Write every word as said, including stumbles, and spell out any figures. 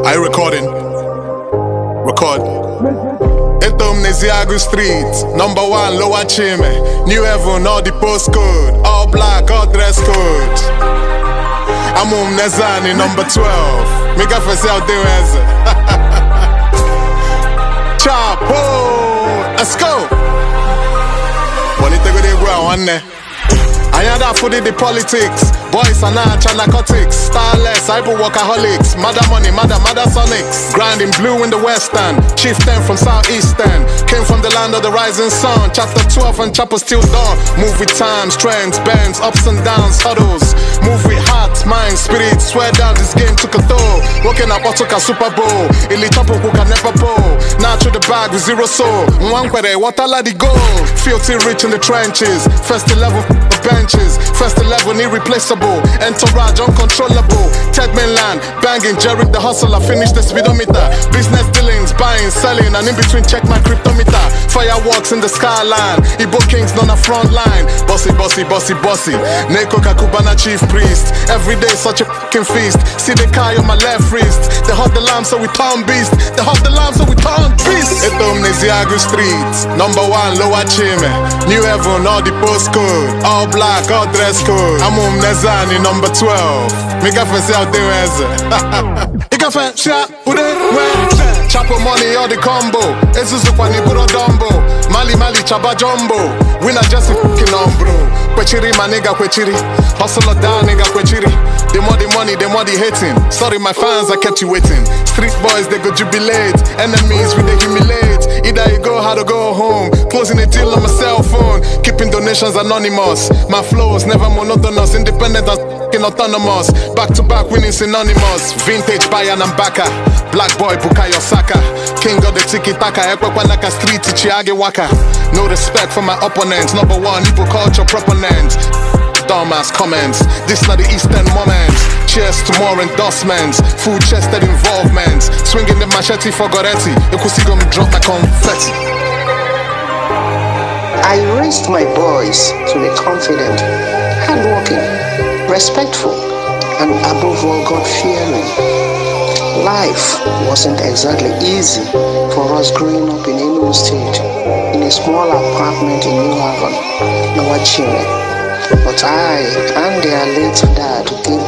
Are you recording? Record. Etom Neziago Street, number one, Lower Chime. New Heaven, all the postcode. All black, all dress code. I'm on Nezani, number twelve. Make up for self, do as Chapo, let's go. Bonita go de go one day. I ain't that for the politics. Boys are not narcotics. Starless, hyper workaholics. Mother money, mother, mother sonics. Grinding blue in the western. Chieftain from southeastern. Came from the land of the rising sun. Chapter twelve and chapter still dawn. Move with times, trends, bends, ups and downs, huddles. Move with heart, mind, spirit. Swear down, this game took a toll. Working up, took a Super Bowl. Ili tapo who can never pull. Now through the bag with zero soul. One quere, what a the goal. Filthy rich in the trenches. First level benches. First eleven irreplaceable. Entourage uncontrollable. Ted Mainland banging. Jerry the hustler. Finish the speedometer. Business dealings, buying, selling, and in between check my cryptometer. Fireworks in the skyline. Igbo Kings on the front line. Bossy, bossy, bossy, bossy. Neko Kakubana chief priest. Every day such a fucking feast. See the car on my left wrist. They hot the lamb so we turn beast. They hot the lamb so we turn beast. Etom Neziago Street, number one, Lower Chime. New Heaven, all the postcode. All black, all dress code. I'm on Nezani, number twelve. Make up for self, do as You can find shot, who they wear. Chapo money, all the combo. Ezuzu Kwani Buro Dumbo. Mali Mali Chaba Jumbo. Winner just a fucking on, bro. Kwechiri, my nigga, Kwechiri. Hustler down, nigga, Kwechiri. The more the money, the more the hating. Sorry, my fans, I kept you waiting. Street boys, they go jubilate. Enemies, we they humiliate. Either you go, how to go home. Closing a deal on my cell phone. Keeping donations anonymous. My flows never monotonous. Independent and f***ing autonomous. Back to back, winning synonymous. Vintage Bayan and Baka. Black boy, Bukayo Saka. King of the tiki-taka. Ekwapanaka street, Chiage Waka. No respect for my opponents. Number one, Igbo culture proponent. Dumbass comments. This not the Eastern moments. Cheers to more endorsements. Full chested involvements. Swinging the machete for Goretti. You could see them drop my confetti. I raised my boys to be confident, hardworking, respectful, and above all, God-fearing. Life wasn't exactly easy for us growing up in Enugu State, in a small apartment in New Haven, Lower Chime. But I and their late dad gave